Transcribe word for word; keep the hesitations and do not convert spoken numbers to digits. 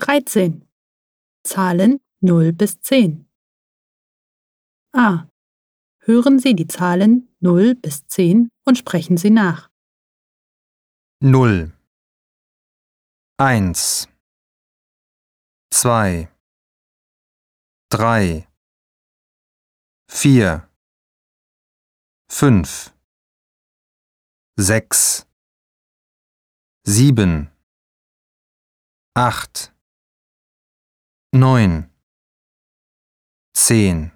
dreizehn. Zahlen null bis zehn. A. Hören Sie die Zahlen null bis zehn und sprechen sie nach. Null, eins, zwei, drei, vier, fünf, sechs, sieben, acht, neun, zehn.